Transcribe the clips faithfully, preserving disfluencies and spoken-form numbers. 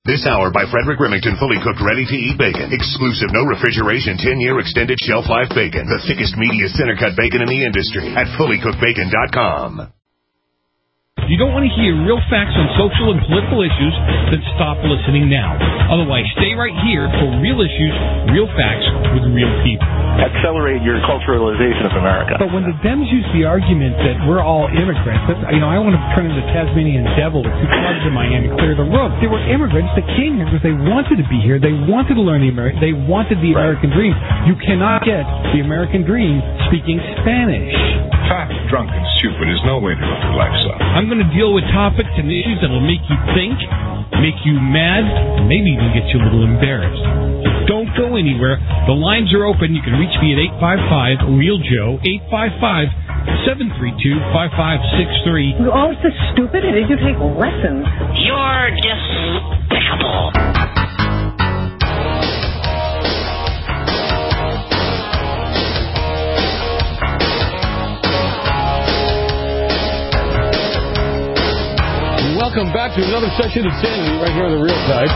This hour by Frederick Remington, fully cooked, ready-to-eat bacon. Exclusive, no refrigeration, ten-year extended shelf life bacon. The thickest, meatiest center-cut bacon in the industry at fully cooked bacon dot com. You don't want to hear real facts on social and political issues, then stop listening now. Otherwise, stay right here for real issues, real facts with real people. Accelerate your culturalization of America. But when the Dems use the argument that we're all immigrants, that, you know, I want to turn into the Tasmanian devil, the two clubs in Miami, clear the road. They were immigrants that came here because they wanted to be here. They wanted to learn the American. They wanted the right. American dream. You cannot get the American dream speaking Spanish. Fat, drunk, and stupid is no way to live your life, son. I'm going to deal with topics and issues that will make you think, make you mad, and maybe even get you a little embarrassed. Don't go anywhere. The lines are open. You can reach me at eight five five, real Joe, eight five five, seven three two, five five six three. You're always this stupid, and you take lessons. You're despicable. Welcome back to another session of Sanity right here on the Real Side.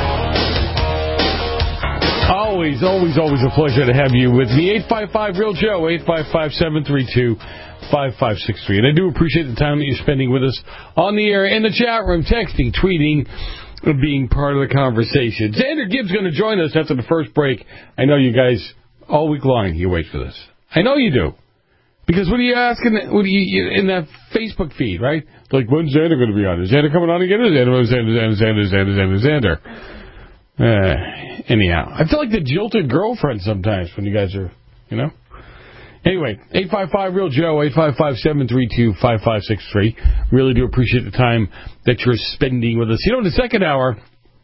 Always, always, always a pleasure to have you with me. eight five five, real Joe, eight five five, seven three two, five five six three. And I do appreciate the time that you're spending with us on the air, in the chat room, texting, tweeting, being part of the conversation. Xander Gibbs going to join us after the first break. I know you guys, all week long, you wait for this. I know you do. Because what are you asking what are you, in that Facebook feed, right? Like, when's Xander going to be on? Is Xander coming on again? Is Xander, Xander, Xander, Xander, Xander, Xander. Uh, anyhow, I feel like the jilted girlfriend sometimes when you guys are, you know. Anyway, eight five five, real Joe, eight five five, seven three two, five five six three. Really do appreciate the time that you're spending with us. You know, in the second hour,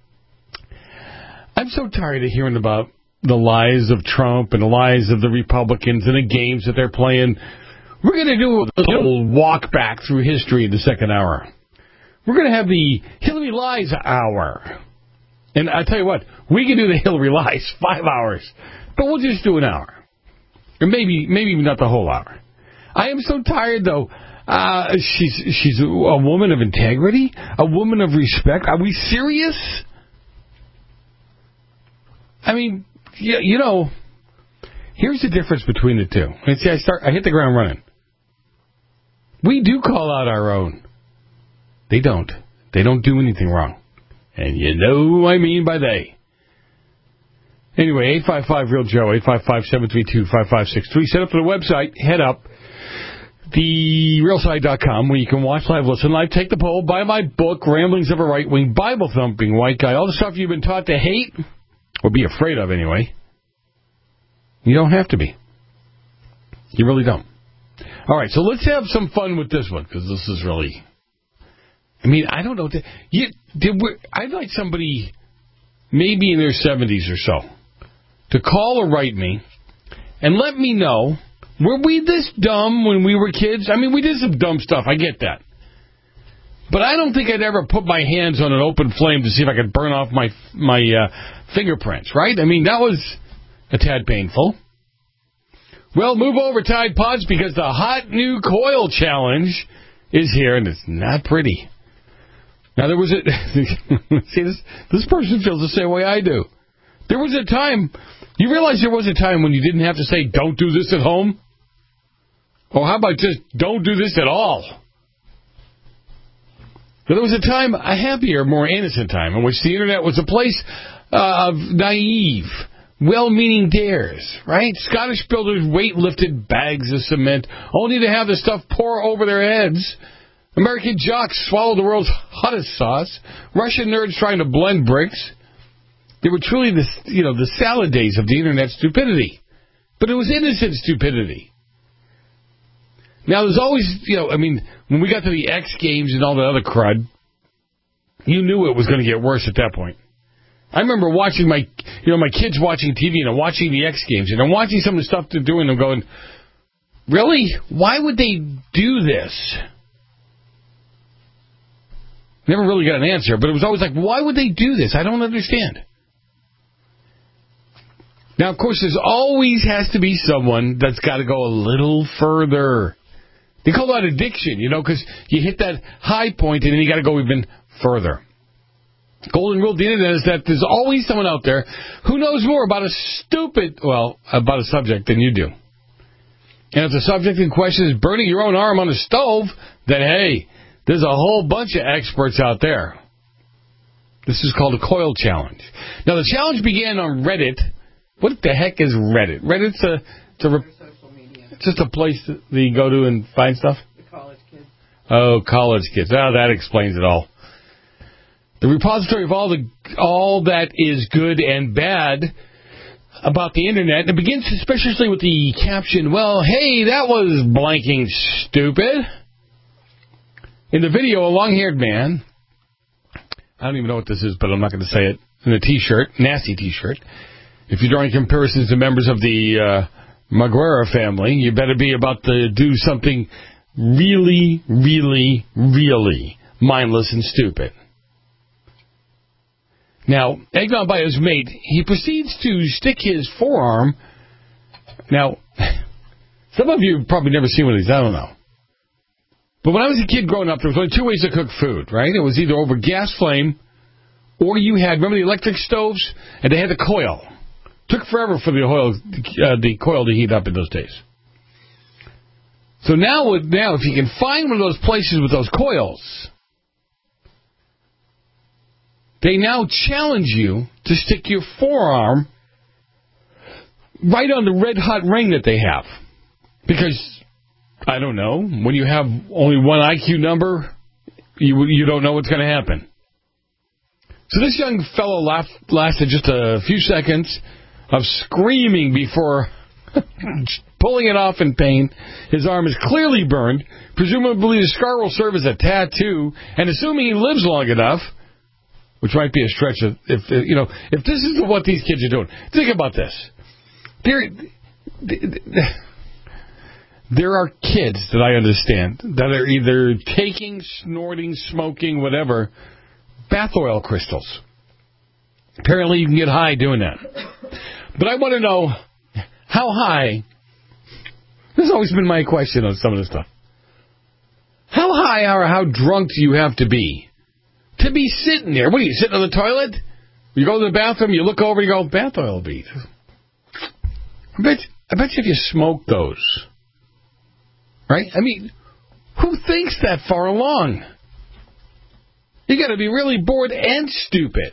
I'm so tired of hearing about the lies of Trump and the lies of the Republicans and the games that they're playing. We're going to do a little walk back through history in the second hour. We're going to have the Hillary Lies Hour. And I tell you what, we can do the Hillary Lies five hours, but we'll just do an hour. Or maybe maybe not the whole hour. I am so tired, though. Uh, she's, she's a woman of integrity, a woman of respect. Are we serious? I mean, you, you know, here's the difference between the two. And see, I start, I hit the ground running. We do call out our own. They don't. They don't do anything wrong. And you know who I mean by they. Anyway, eight five five, real Joe, eight five five, seven three two, five five six three. Set up for the website. Head up. the real side dot com, where you can watch live, listen live, take the poll, buy my book, Ramblings of a Right-Wing Bible-Thumping White Guy. All the stuff you've been taught to hate, or be afraid of anyway. You don't have to be. You really don't. All right, so let's have some fun with this one, because this is really... I mean, I don't know. You, did we, I'd like somebody, maybe in their seventies or so, to call or write me and let me know, were we this dumb when we were kids? I mean, we did some dumb stuff. I get that. But I don't think I'd ever put my hands on an open flame to see if I could burn off my my uh, fingerprints, right? I mean, that was a tad painful. Well, move over, Tide Pods, because the hot new coil challenge is here, and it's not pretty. Now, there was a... see, this, this person feels the same way I do. There was a time... You realize there was a time when you didn't have to say, don't do this at home? Or how about just, don't do this at all? But there was a time, a happier, more innocent time, in which the Internet was a place uh, of naive, well-meaning dares, right? Scottish builders weight-lifted bags of cement, only to have the stuff pour over their heads. American jocks swallowed the world's hottest sauce. Russian nerds trying to blend bricks. They were truly the, you know, the salad days of the Internet stupidity. But it was innocent stupidity. Now, there's always, you know, I mean, when we got to the X Games and all the other crud, you knew it was going to get worse at that point. I remember watching my, you know, my kids watching T V and I'm watching the X Games and I'm watching some of the stuff they're doing and I'm going, really? Why would they do this? Never really got an answer, but it was always like, why would they do this? I don't understand. Now, of course, there's always has to be someone that's got to go a little further. They call that addiction, you know, because you hit that high point and then you got to go even further. Golden rule of the internet is that there's always someone out there who knows more about a stupid, well, about a subject than you do. And if the subject in question is burning your own arm on a stove, then hey, there's a whole bunch of experts out there. This is called a coil challenge. Now, the challenge began on Reddit. What the heck is Reddit? Reddit's a, it's a it's just a place that you go to and find stuff? The college kids. Oh, college kids. Oh, that explains it all. The repository of all the all that is good and bad about the internet. And it begins especially with the caption, well, hey, that was blanking stupid. In the video, a long-haired man, I don't even know what this is, but I'm not going to say it, in a T-shirt, nasty T-shirt. If you're drawing comparisons to members of the uh, Maguire family, you better be about to do something really, really, really mindless and stupid. Now, egged on by his mate, he proceeds to stick his forearm. Now, some of you have probably never seen one of these, I don't know. But when I was a kid growing up, there was only two ways to cook food, right? It was either over gas flame, or you had, remember the electric stoves? And they had the coil. It took forever for the oil, uh, the coil to heat up in those days. So now, now, if you can find one of those places with those coils, they now challenge you to stick your forearm right on the red-hot ring that they have. Because, I don't know, when you have only one I Q number, you you don't know what's going to happen. So this young fellow laughed, lasted just a few seconds of screaming before pulling it off in pain. His arm is clearly burned. Presumably the scar will serve as a tattoo. And assuming he lives long enough, which might be a stretch, of, if you know, if this is what these kids are doing. Think about this. There, there are kids that I understand that are either taking, snorting, smoking, whatever, bath oil crystals. Apparently you can get high doing that. But I want to know how high, this has always been my question on some of this stuff. How high or how drunk do you have to be to be sitting there? What are you, sitting on the toilet? You go to the bathroom, you look over, you go, bath oil bead. I bet, I bet you if you smoke those, right? I mean, who thinks that far along? You got to be really bored and stupid.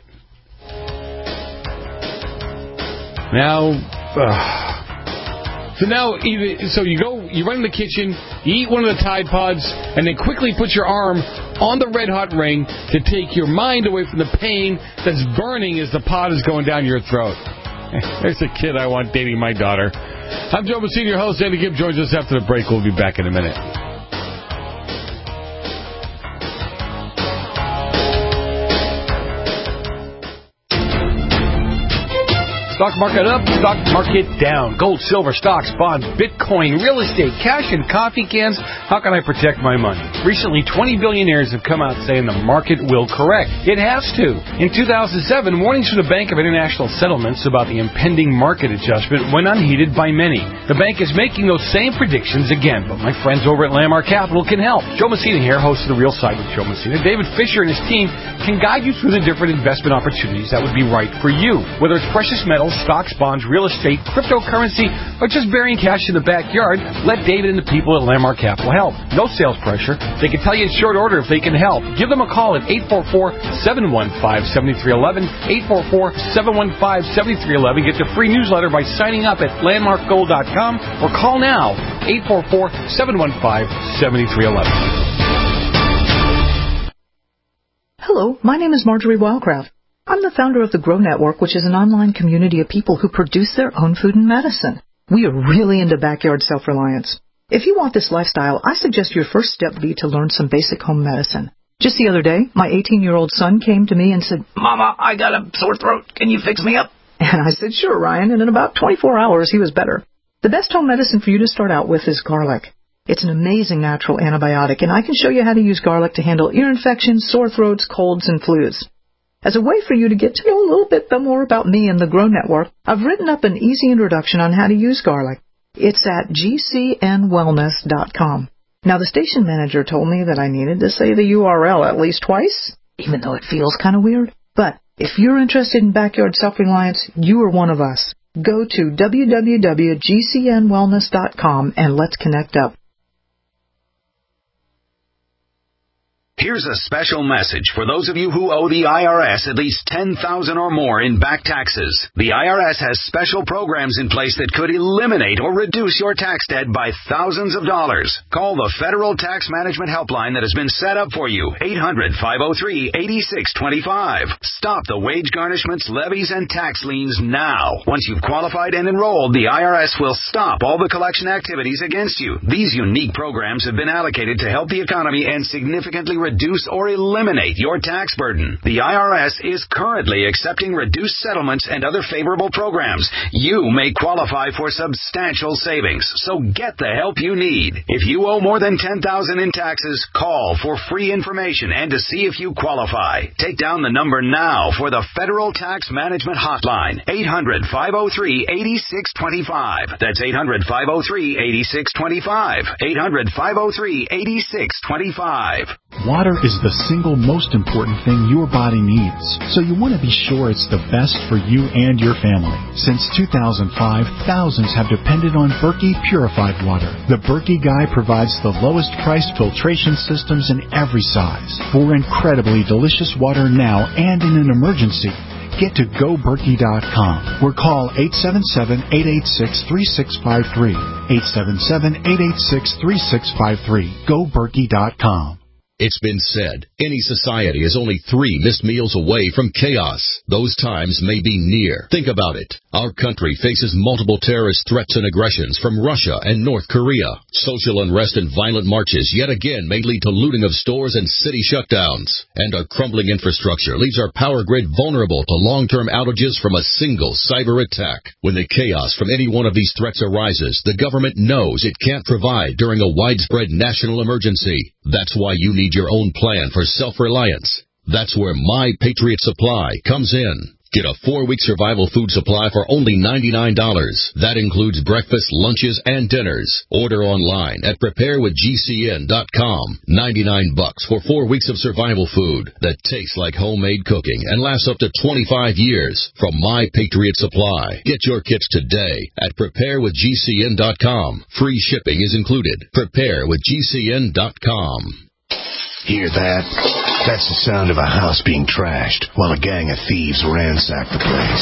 Now, uh, so now, either, so you go, you run in the kitchen, you eat one of the Tide Pods, and then quickly put your arm on the red hot ring to take your mind away from the pain that's burning as the pod is going down your throat. There's a kid I want dating my daughter. I'm Joe Messina, your host. Andy Gibb joins us after the break. We'll be back in a minute. Stock market up, stock market down. Gold, silver, stocks, bonds, Bitcoin, real estate, cash, and coffee cans. How can I protect my money? Recently, twenty billionaires have come out saying the market will correct. It has to. In two thousand seven, warnings from the Bank of International Settlements about the impending market adjustment went unheeded by many. The bank is making those same predictions again, but my friends over at Landmark Capital can help. Joe Messina here, host of The Real Side with Joe Messina. David Fisher and his team can guide you through the different investment opportunities that would be right for you. Whether it's precious metals, stocks, bonds, real estate, cryptocurrency, or just burying cash in the backyard, let David and the people at Landmark Capital help. No sales pressure. They can tell you in short order if they can help. Give them a call at eight four four, seven one five, seven three one one, eight four four, seven one five, seven three one one. Get the free newsletter by signing up at landmark gold dot com or call now, eight four four, seven one five, seven three one one. Hello, my name is Marjorie Wildcraft. I'm the founder of the Grow Network, which is an online community of people who produce their own food and medicine. We are really into backyard self-reliance. If you want this lifestyle, I suggest your first step be to learn some basic home medicine. Just the other day, my eighteen-year-old son came to me and said, "Mama, I got a sore throat. Can you fix me up?" And I said, "Sure, Ryan," and in about twenty-four hours, he was better. The best home medicine for you to start out with is garlic. It's an amazing natural antibiotic, and I can show you how to use garlic to handle ear infections, sore throats, colds, and flus. As a way for you to get to know a little bit more about me and the Grow Network, I've written up an easy introduction on how to use garlic. It's at g c n wellness dot com. Now, the station manager told me that I needed to say the U R L at least twice, even though it feels kind of weird. But If you're interested in backyard self-reliance, you are one of us. Go to w w w dot g c n wellness dot com and let's connect up. Here's a special message for those of you who owe the I R S at least ten thousand dollars or more in back taxes. The I R S has special programs in place that could eliminate or reduce your tax debt by thousands of dollars. Call the Federal Tax Management Helpline that has been set up for you, eight hundred, five oh three, eight six two five. Stop the wage garnishments, levies, and tax liens now. Once you've qualified and enrolled, the I R S will stop all the collection activities against you. These unique programs have been allocated to help the economy and significantly reduce or eliminate your tax burden. The I R S is currently accepting reduced settlements and other favorable programs. You may qualify for substantial savings, so get the help you need. If you owe more than ten thousand dollars in taxes, call for free information and to see if you qualify. Take down the number now for the Federal Tax Management Hotline, eight hundred, five oh three, eight six two five. That's eight hundred, five oh three, eight six two five. eight hundred, five oh three, eight six two five. Water is the single most important thing your body needs, so you want to be sure it's the best for you and your family. Since two thousand five, thousands have depended on Berkey Purified Water. The Berkey Guy provides the lowest priced filtration systems in every size for incredibly delicious water now and in an emergency. Get to go berkey dot com or call eight seven seven, eight eight six, three six five three. eight seven seven, eight eight six, three six five three. go berkey dot com. It's been said, any society is only three missed meals away from chaos. Those times may be near. Think about it. Our country faces multiple terrorist threats and aggressions from Russia and North Korea. Social unrest and violent marches yet again may lead to looting of stores and city shutdowns. And our crumbling infrastructure leaves our power grid vulnerable to long-term outages from a single cyber attack. When the chaos from any one of these threats arises, the government knows it can't provide during a widespread national emergency. That's why you need your own plan for self-reliance. That's where My Patriot Supply comes in. Get a four-week survival food supply for only ninety-nine dollars. That includes breakfast, lunches, and dinners. Order online at prepare with G C N dot com. ninety-nine bucks for four weeks of survival food that tastes like homemade cooking and lasts up to twenty-five years from My Patriot Supply. Get your kits today at prepare with G C N dot com. Free shipping is included. prepare with G C N dot com. Hear that? That's the sound of a house being trashed while a gang of thieves ransack the place.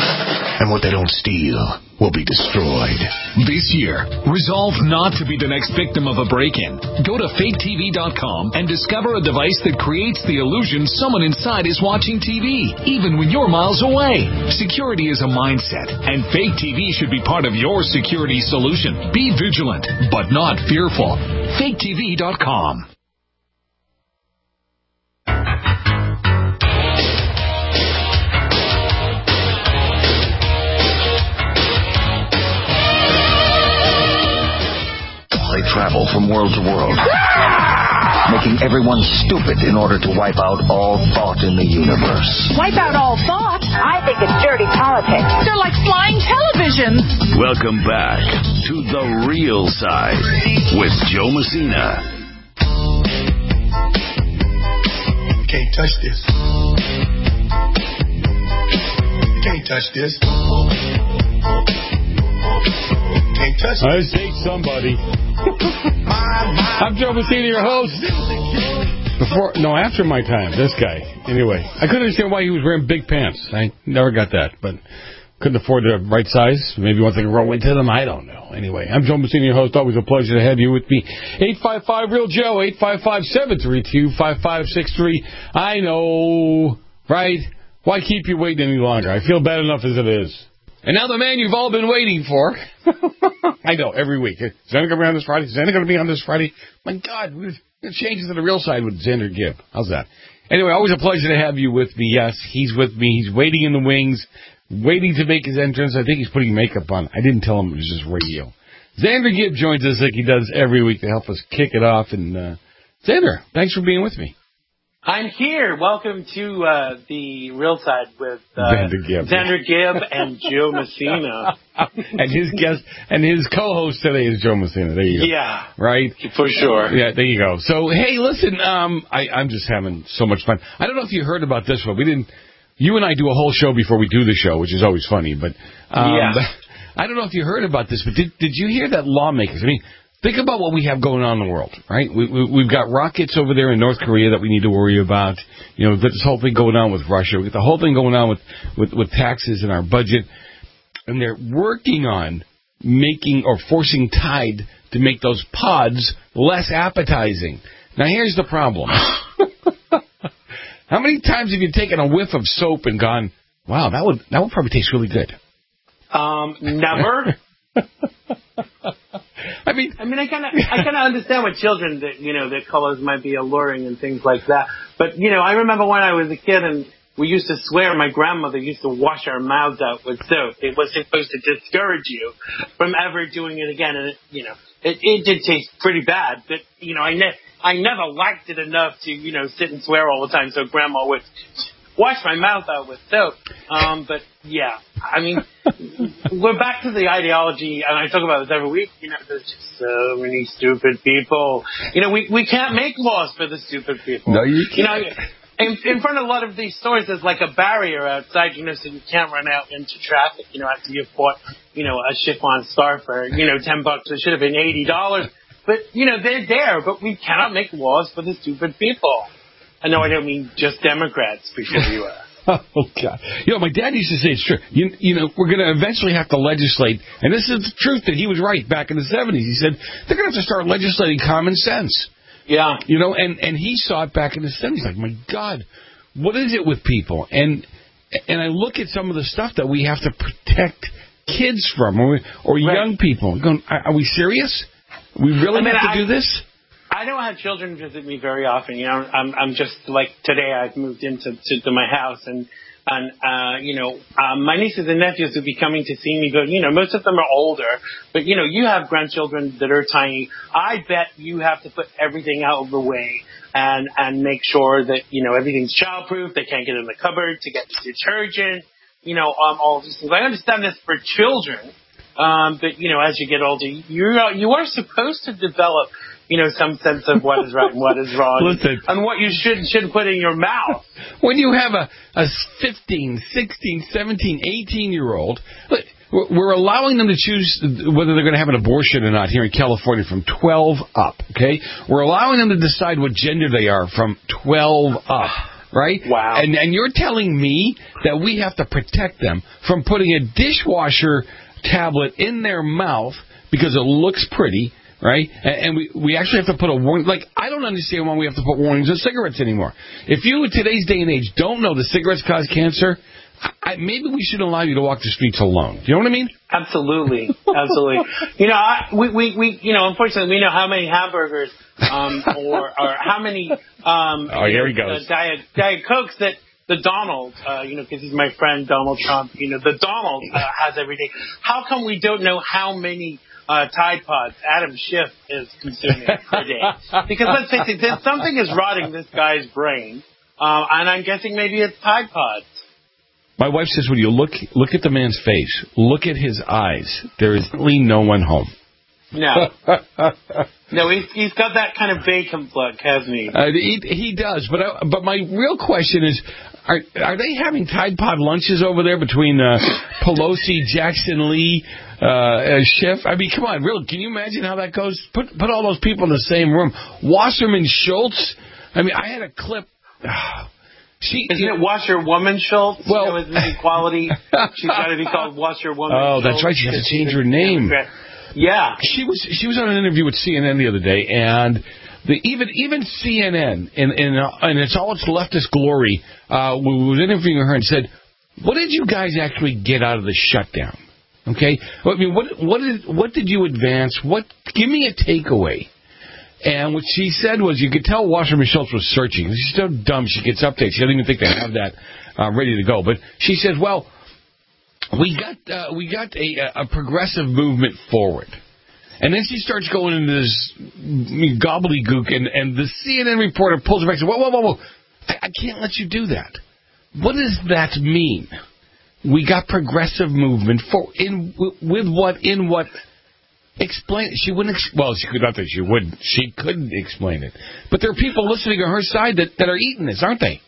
And what they don't steal will be destroyed. This year, resolve not to be the next victim of a break-in. Go to fake T V dot com and discover a device that creates the illusion someone inside is watching T V, even when you're miles away. Security is a mindset, and Fake T V should be part of your security solution. Be vigilant, but not fearful. fake T V dot com. They travel from world to world, making everyone stupid in order to wipe out all thought in the universe. Wipe out all thought? I think it's dirty politics. They're like flying televisions. Welcome back to The Real Side with Joe Messina. You can't touch this. You can't touch this. Can't touch I say somebody. I'm Joe Messina, your host. Before, no, after my time, this guy. Anyway, I couldn't understand why he was wearing big pants. I never got that, but couldn't afford the right size. Maybe once I can roll into them, I don't know. Anyway, I'm Joe Messina, your host. Always a pleasure to have you with me. eight five five, real Joe, eight five five, seven three two, five five six three. I know, right? Why keep you waiting any longer? I feel bad enough as it is. And now the man you've all been waiting for. I know, every week. Is Xander going to be on this Friday? Is Xander going to be on this Friday? My God, we're changing to The Real Side with Xander Gibb. How's that? Anyway, always a pleasure to have you with me. Yes, he's with me. He's waiting in the wings, waiting to make his entrance. I think he's putting makeup on. I didn't tell him it was just radio. Xander Gibb joins us like he does every week to help us kick it off. And uh, Xander, thanks for being with me. I'm here. Welcome to uh, The Real Side with uh, Xander Gibb. Xander Gibb and Joe Messina. and his guest and his co-host today is Joe Messina. There you go. Yeah. Right? For sure. Yeah, there you go. So, hey, listen, um, I, I'm just having so much fun. I don't know if you heard about this one. We didn't You and I do a whole show before we do the show, which is always funny. But um, yeah. I don't know if you heard about this, but did did you hear that lawmakers? I mean, think about what we have going on in the world, right? We, we, we've got rockets over there in North Korea that we need to worry about. You know, we've got this whole thing going on with Russia. We've got the whole thing going on with, with, with taxes in our budget. And they're working on making or forcing Tide to make those pods less appetizing. Now, here's the problem. How many times have you taken a whiff of soap and gone, wow, that would that would probably taste really good? Um, never. I mean, I mean, I kind of, I kind of understand with children that, you know, that colors might be alluring and things like that. But, you know, I remember when I was a kid and we used to swear, my grandmother used to wash our mouths out with soap. It was supposed to discourage you from ever doing it again. And, it, you know, it, it did taste pretty bad. But, you know, I, ne- I never liked it enough to, you know, sit and swear all the time. So grandma would wash my mouth out with soap. Um, but, yeah, I mean, we're back to the ideology, and I talk about this every week. You know, there's just so many stupid people. You know, we, we can't make laws for the stupid people. No, you can't. You know, In, in front of a lot of these stores, there's like a barrier outside, you know, so you can't run out into traffic, you know, after you've bought, you know, a chiffon scarf for, you know, ten bucks. It should have been eighty dollars. But, you know, they're there, but we cannot make laws for the stupid people. I know I don't mean just Democrats before you are. Oh, God. You know, my dad used to say it's true. You, you know, we're going to eventually have to legislate, and this is the truth that he was right back in the seventies. He said, they're going to have to start legislating common sense. Yeah. You know, and, and he saw it back in the seventies. Like, my God, what is it with people? And and I look at some of the stuff that we have to protect kids from, or, or right. young people. Going, are, are we serious? We really I mean, have to I, do this? I don't have children visit me very often. You know, I'm I'm just like today. I've moved into to, to my house, and and uh, you know, um, my nieces and nephews will be coming to see me. But you know, most of them are older. But you know, you have grandchildren that are tiny. I bet you have to put everything out of the way and and make sure that you know everything's childproof. They can't get in the cupboard to get the detergent. You know, um, all these things. I understand this for children, um, but you know, as you get older, you're you are supposed to develop. You know, some sense of what is right and what is wrong. Listen, and what you should and shouldn't put in your mouth. When you have a, a fifteen, sixteen, seventeen, eighteen-year-old, we're allowing them to choose whether they're going to have an abortion or not here in California from twelve up, okay? We're allowing them to decide what gender they are from twelve up, right? Wow. And, and you're telling me that we have to protect them from putting a dishwasher tablet in their mouth because it looks pretty, right? And we we actually have to put a warning. Like, I don't understand why we have to put warnings on cigarettes anymore. If you, in today's day and age, don't know that cigarettes cause cancer, I, maybe we shouldn't allow you to walk the streets alone. Do you know what I mean? Absolutely. Absolutely. You know, I, we, we, we, you know, unfortunately, we know how many hamburgers um, or, or how many um, oh, here know, he goes. Uh, Diet, Diet Cokes that the Donald, uh, you know, because he's my friend, Donald Trump, you know, the Donald uh, has every day. How come we don't know how many Uh, Tide Pods Adam Schiff is consuming per day? Because let's face it, there's something is rotting this guy's brain, uh, and I'm guessing maybe it's Tide Pods. My wife says, when you look look at the man's face, look at his eyes, there is really no one home. No. No, he's, he's got that kind of bacon look, hasn't he? Uh, he, he does, but uh, but my real question is, are are they having Tide Pod lunches over there between uh, Pelosi, Jackson Lee, uh, uh, Schiff? I mean, come on, really, can you imagine how that goes? Put put all those people in the same room. Wasserman Schultz. I mean, I had a clip. Uh, she Isn't it Washerwoman Schultz? Well, you know, isn't equality? She's got to be called Washerwoman. Oh, Schultz. That's right. She has to change her name. Yeah, she was she was on an interview with C N N the other day, and the even even C N N in in uh, and it's all its leftist glory uh, was interviewing her and said, "What did you guys actually get out of the shutdown?" Okay, I mean, what what did what did you advance? What give me a takeaway? And what she said was, you could tell Wasserman Schultz was searching. She's so dumb. She gets up there. She doesn't even think they have that uh, ready to go. But she says, well. We got uh, we got a, a progressive movement forward. And then she starts going into this gobbledygook, and, and the C N N reporter pulls her back and says, whoa, whoa, whoa, whoa, I, I can't let you do that. What does that mean? We got progressive movement for in with what, in what? Explain. She wouldn't, ex- well, she could not that she wouldn't. She couldn't explain it. But there are people listening on her side that, that are eating this, aren't they?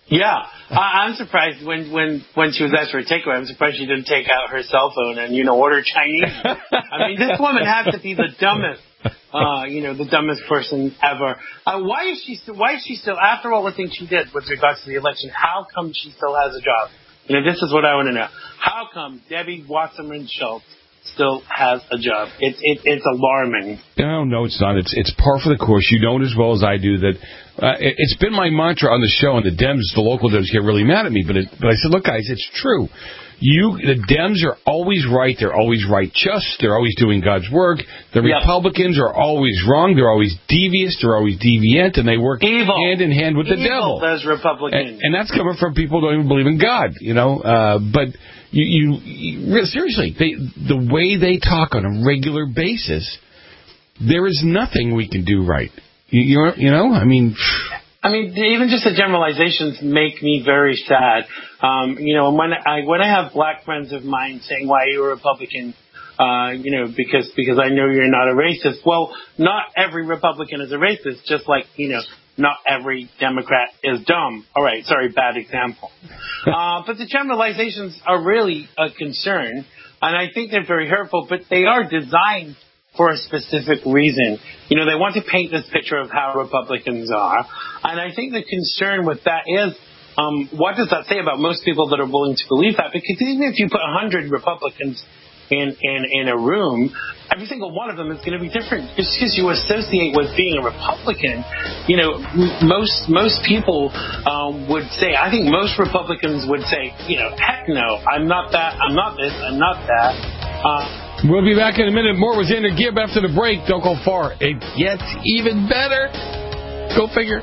Yeah, I, I'm surprised when, when, when she was asked for a takeaway. I'm surprised she didn't take out her cell phone and, you know, order Chinese. I mean, this woman has to be the dumbest, uh, you know, the dumbest person ever. Uh, why is she still, why is she still, after all the things she did with regards to the election, how come she still has a job? You know, this is what I want to know. How come Debbie Wasserman Schultz still has a job? It's it, it's alarming. No, no, it's not. It's it's par for the course. You know it as well as I do that uh, it, it's been my mantra on the show, and the Dems, the local Dems, get really mad at me. But it, but I said, look, guys, it's true. You, the Dems are always right. They're always righteous. They're always doing God's work. The yep. Republicans are always wrong. They're always devious. They're always deviant, and they work Evil. hand in hand with the Evil, devil. Those Republicans. And, and that's coming from people who don't even believe in God, you know. Uh, but you, you, you seriously, they, the way they talk on a regular basis, there is nothing we can do right. You, you, you know, I mean. I mean, even just the generalizations make me very sad. Um, you know, when I when I have black friends of mine saying, "Why are you a Republican?" Uh, you know, because because I know you're not a racist. Well, not every Republican is a racist. Just like, you know, not every Democrat is dumb. All right, sorry, bad example. Uh, but the generalizations are really a concern, and I think they're very hurtful. But they are designed for a specific reason. You know, they want to paint this picture of how Republicans are. And I think the concern with that is, um, what does that say about most people that are willing to believe that? Because even if you put one hundred Republicans in, in, in a room, every single one of them is going to be different. Just because you associate with being a Republican, you know, most most people um, would say, I think most Republicans would say, you know, heck no, I'm not that, I'm not this, I'm not that. Uh, We'll be back in a minute. More with Xander Gibb after the break. Don't go far. It gets even better. Go figure.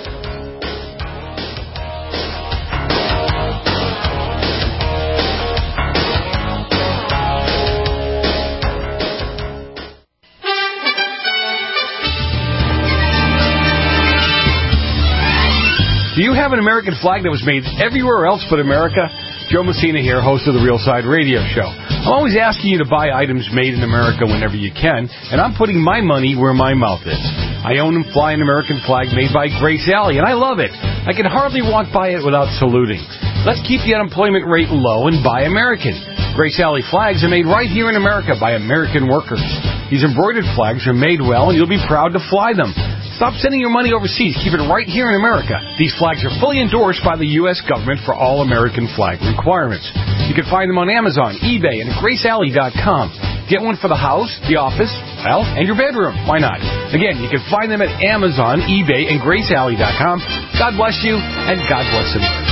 Do you have an American flag that was made everywhere else but America? Joe Messina here, host of the Real Side Radio Show. I'm always asking you to buy items made in America whenever you can, and I'm putting my money where my mouth is. I own and fly an American flag made by Grace Alley, and I love it. I can hardly walk by it without saluting. Let's keep the unemployment rate low and buy American. Grace Alley flags are made right here in America by American workers. These embroidered flags are made well, and you'll be proud to fly them. Stop sending your money overseas. Keep it right here in America. These flags are fully endorsed by the U S government for all American flag requirements. You can find them on Amazon, eBay, and at grace alley dot com. Get one for the house, the office, well, and your bedroom. Why not? Again, you can find them at Amazon, eBay, and grace alley dot com. God bless you, and God bless America.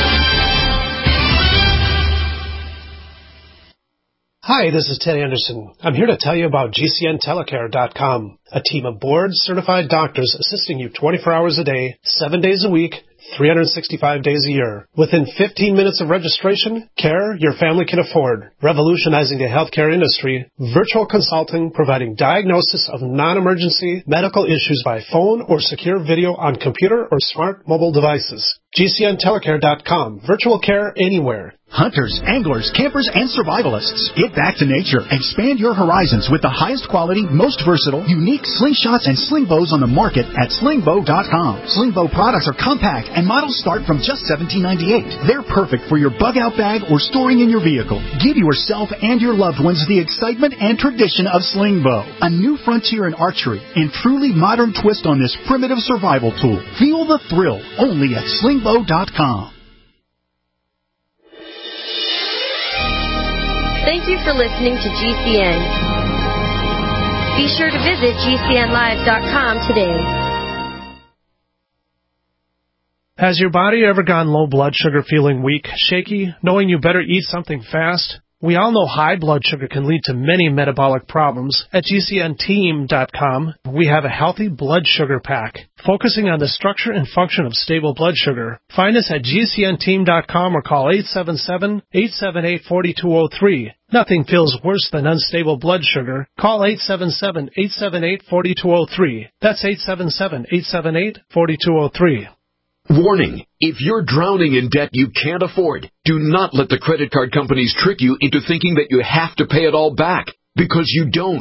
Hi, this is Ted Anderson. I'm here to tell you about G C N telecare dot com, a team of board-certified doctors assisting you twenty-four hours a day, seven days a week, three hundred sixty-five days a year. Within fifteen minutes of registration, care your family can afford. Revolutionizing the healthcare industry, virtual consulting providing diagnosis of non-emergency medical issues by phone or secure video on computer or smart mobile devices. G C N telecare dot com. Virtual care anywhere. Hunters, anglers, campers, and survivalists. Get back to nature. Expand your horizons with the highest quality, most versatile, unique slingshots and sling bows on the market at sling bow dot com. Sling bow products are compact and models start from just seventeen ninety-eight. They're perfect for your bug-out bag or storing in your vehicle. Give yourself and your loved ones the excitement and tradition of sling bow. A new frontier in archery and truly modern twist on this primitive survival tool. Feel the thrill only at sling bow dot com. Thank you for listening to G C N. Be sure to visit G C N live dot com today. Has your body ever gone low blood sugar, feeling weak, shaky, knowing you better eat something fast? We all know high blood sugar can lead to many metabolic problems. At G C N team dot com, we have a healthy blood sugar pack, focusing on the structure and function of stable blood sugar. Find us at G C N team dot com or call eight seven seven, eight seven eight, four two zero three. Nothing feels worse than unstable blood sugar. Call eight seven seven, eight seven eight, four two zero three. That's eight seven seven, eight seven eight, four two zero three. Warning, if you're drowning in debt you can't afford, do not let the credit card companies trick you into thinking that you have to pay it all back, because you don't.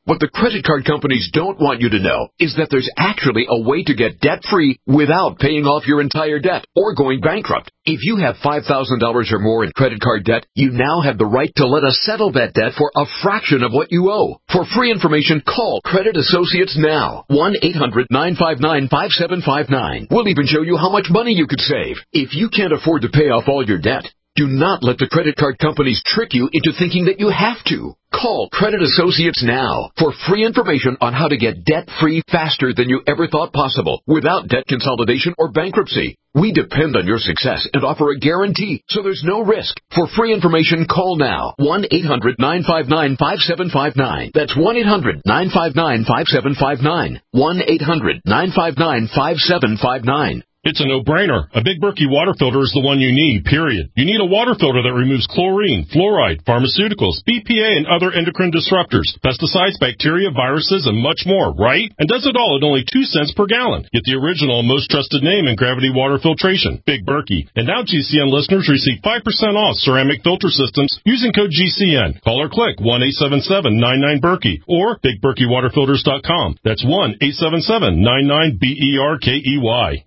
What the credit card companies don't want you to know is that there's actually a way to get debt-free without paying off your entire debt or going bankrupt. If you have five thousand dollars or more in credit card debt, you now have the right to let us settle that debt for a fraction of what you owe. For free information, call Credit Associates now. one eight hundred nine five nine five seven five nine. We'll even show you how much money you could save. If you can't afford to pay off all your debt, do not let the credit card companies trick you into thinking that you have to. Call Credit Associates now for free information on how to get debt-free faster than you ever thought possible without debt consolidation or bankruptcy. We depend on your success and offer a guarantee, so there's no risk. For free information, call now. one eight hundred nine five nine five seven five nine. That's one eight hundred nine five nine five seven five nine. one eight hundred nine five nine five seven five nine. It's a no-brainer. A Big Berkey water filter is the one you need, period. You need a water filter that removes chlorine, fluoride, pharmaceuticals, B P A, and other endocrine disruptors, pesticides, bacteria, viruses, and much more, right? And does it all at only two cents per gallon. Get the original and most trusted name in gravity water filtration, Big Berkey. And now G C N listeners receive five percent off ceramic filter systems using code G C N. Call or click one eight seven seven nine nine Berkey or big berkey water filters dot com. That's one eight seven seven nine nine B E R K E Y.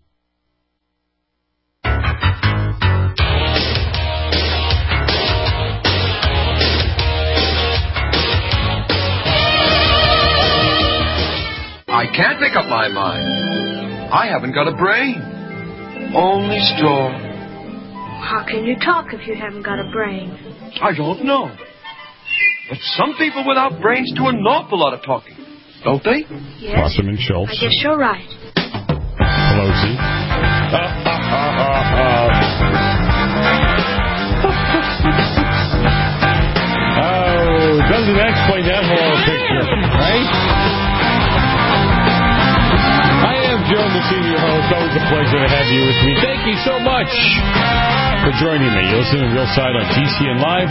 I can't make up my mind. I haven't got a brain. Only straw. How can you talk if you haven't got a brain? I don't know. But some people without brains do an awful lot of talking, don't they? Yes. Wasserman Schultz. I guess you're right. Pelosi. Oh, doesn't explain that whole picture, right? Joe Messina, your host. Always a pleasure to have you with me. Thank you so much for joining me. You listen to Real Side on G C N Live.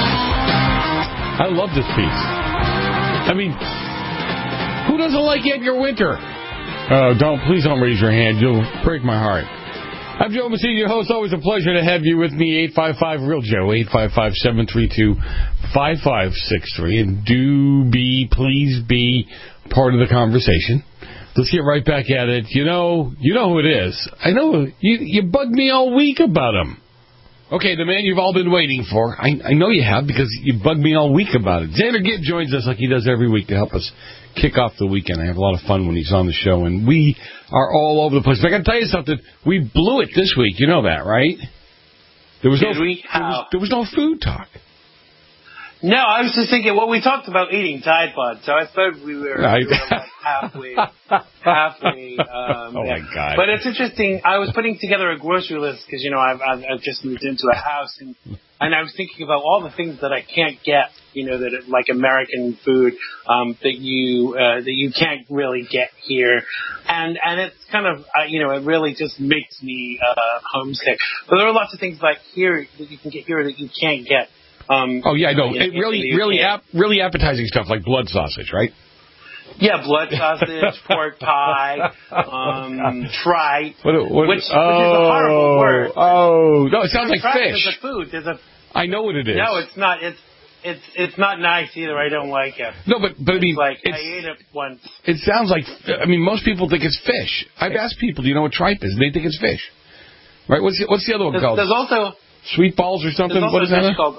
I love this piece. I mean, who doesn't like Edgar Winter? Oh, don't please don't raise your hand. You'll break my heart. I'm Joe Messina, your host. Always a pleasure to have you with me. eight five five real Joe. eight five five seven three two five five six three. And do be, please be part of the conversation. Let's get right back at it. You know, you know who it is. I know you. You bugged me all week about him. Okay, the man you've all been waiting for. I, I know you have because you bugged me all week about it. Xander Gitt joins us like he does every week to help us kick off the weekend. I have a lot of fun when he's on the show, and we are all over the place. But I got to tell you something. We blew it this week. You know that, right? There was Did no. we? There was, there was no food talk. No, I was just thinking, well, we talked about eating Tide Pods, so I suppose we were, Right. we were like halfway, halfway. Um, Oh, my God. But it's interesting. I was putting together a grocery list because, you know, I've, I've, I've just moved into a house, and, and I was thinking about all the things that I can't get, you know, that are like American food um, that you uh, that you can't really get here, and and it's kind of, uh, you know, it really just makes me uh, homesick. But there are lots of things like here that you can get here that you can't get. Um, Oh yeah, I know. in- It really, in the really, U K. ap- really appetizing stuff like blood sausage, right? Yeah, blood sausage, pork pie, um, tripe, What, what, which, which oh, is a horrible word. Oh, no, it sounds like Tripe fish. is a food. There's a I know what it is. no, it's not. It's it's it's not nice either. I don't like it. No, but but I mean, It's like it's, I ate it once. it sounds like. I mean, most people think it's fish. I've asked people, do you know what tripe is? And they think it's fish. Right? What's the, what's the other one There's, called? there's also Sweet balls or something. there's also What is a that? dish called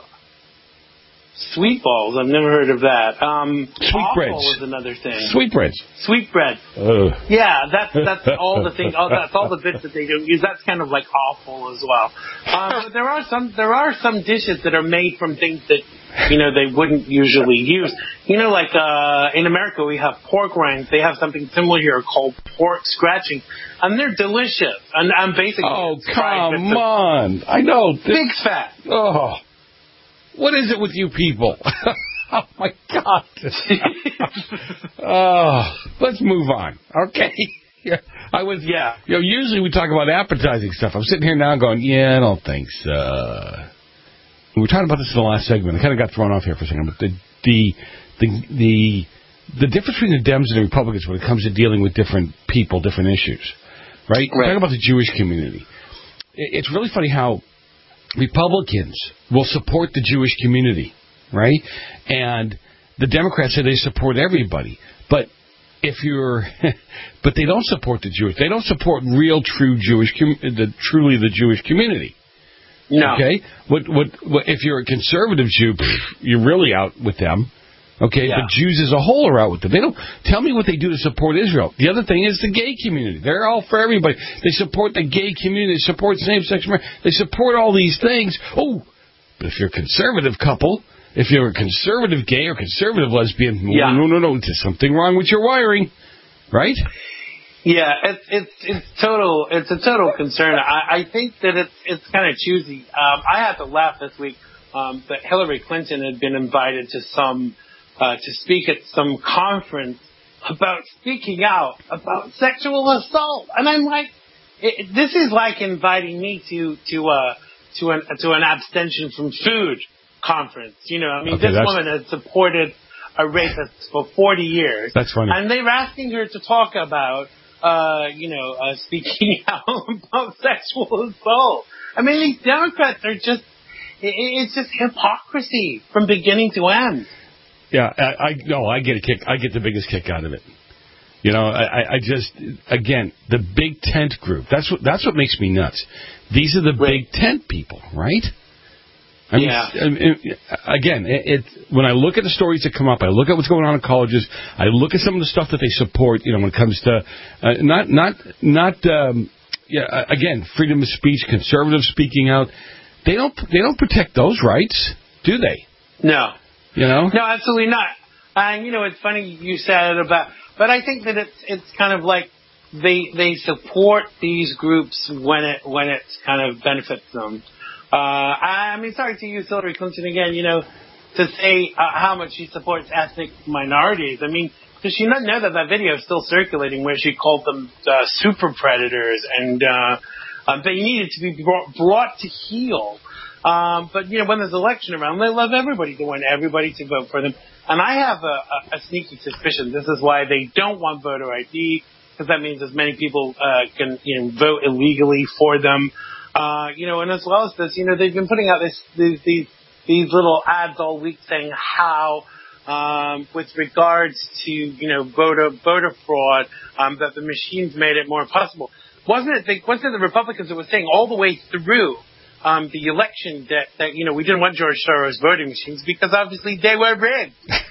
sweet balls. I've never heard of that. Um, Sweetbreads. Awful is another thing. Sweetbreads. Sweetbread. Ugh. Yeah, that's that's all the thing. Oh, that's all the bits that they don't use. That's kind of like awful as well. Um, but there are some there are some dishes that are made from things that you know they wouldn't usually use. You know, like uh, in America we have pork rinds. They have something similar here called pork scratching, and they're delicious. And I'm basically Oh, it's fried come bits of on. I know. This, Big fat. oh. What is it with you people? Oh, my God. Oh, let's move on. Okay. Yeah, I was. Yeah. You know, usually we talk about appetizing stuff. I'm sitting here now going, yeah, I don't think so. We were talking about this in the last segment. I kind of got thrown off here for a second, but the the the the, the difference between the Dems and the Republicans when it comes to dealing with different people, different issues, right? We're talking about the Jewish community. It's really funny how Republicans will support the Jewish community, right? And the Democrats say they support everybody, but if you're, but they don't support the Jewish. They don't support real, true Jewish, the truly the Jewish community. No. Okay. What, what, what? If you're a conservative Jew, you're really out with them. Okay. Yeah. But Jews as a whole are out with them. They don't tell me what they do to support Israel. The other thing is the gay community. They're all for everybody. They support the gay community. They support same-sex marriage. They support all these things. Oh, but if you're a conservative couple, if you're a conservative gay or conservative lesbian, yeah. no, no, no, there's something wrong with your wiring, right? Yeah, it's it's it's total. It's a total concern. I, I think that it's it's kind of choosy. Um, I had to laugh this week um, that Hillary Clinton had been invited to some uh, to speak at some conference about speaking out about sexual assault, and I'm like, it, this is like inviting me to to uh, to an to an abstention from food conference. You know, I mean, okay, this woman has supported a rapist for forty years. That's funny. And they're asking her to talk about. Uh, you know, uh, speaking out about sexual assault. I mean, these Democrats are just, it, it's just hypocrisy from beginning to end. Yeah, I, I no, I get a kick. I get the biggest kick out of it. You know, I, I just, again, the big tent group. That's what that's what makes me nuts. These are the big tent people, right? I mean, yeah. I mean, again, it, it, when I look at the stories that come up, I look at what's going on in colleges. I look at some of the stuff that they support. You know, when it comes to uh, not not not um, yeah, again, freedom of speech, conservative speaking out. They don't they don't protect those rights, do they? No. You know? No, absolutely not. And you know, it's funny you said it about, but I think that it's it's kind of like they they support these groups when it when it kind of benefits them. Uh, I mean, sorry to use Hillary Clinton again, you know, to say uh, how much she supports ethnic minorities. I mean, does she not know that that video is still circulating where she called them uh, super predators and uh, uh, they needed to be brought, brought to heel. Um, but, you know, when there's an election around, they love everybody to win, everybody to vote for them. And I have a, a, a sneaky suspicion this is why they don't want voter I D, because that means as many people uh, can, you know, vote illegally for them. Uh, you know, and as well as this, you know, they've been putting out this, these, these, these little ads all week saying how, um, with regards to, you know, voter, voter fraud, um, that the machines made it more possible. Wasn't it, the, wasn't it the Republicans that were saying all the way through, um, the election that, that, you know, we didn't want George Soros voting machines because obviously they were rigged.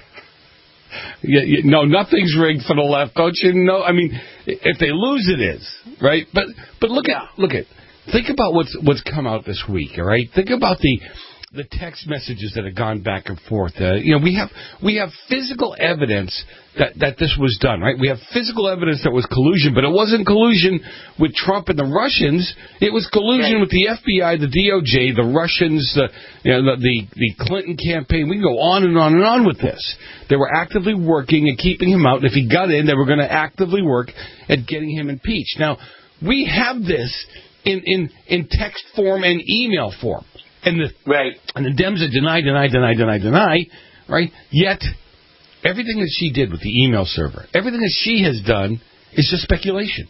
Yeah, yeah, no, nothing's rigged for the left, don't you know? I mean, if they lose, it is, right? But, but look yeah. at, look at, Think about what's what's come out this week, all right? Think about the the text messages that have gone back and forth. Uh, you know, we have we have physical evidence that, that this was done, right? We have physical evidence that was collusion, but it wasn't collusion with Trump and the Russians. It was collusion right. with the F B I, the D O J, the Russians, the you know, the, the the Clinton campaign. We can go on and on and on with this. They were actively working and keeping him out, and if he got in, they were going to actively work at getting him impeached. Now, we have this in, in, in text form and email form. And the, right. and the Dems are deny, deny, deny, deny, deny, right? Yet, everything that she did with the email server, everything that she has done is just speculation.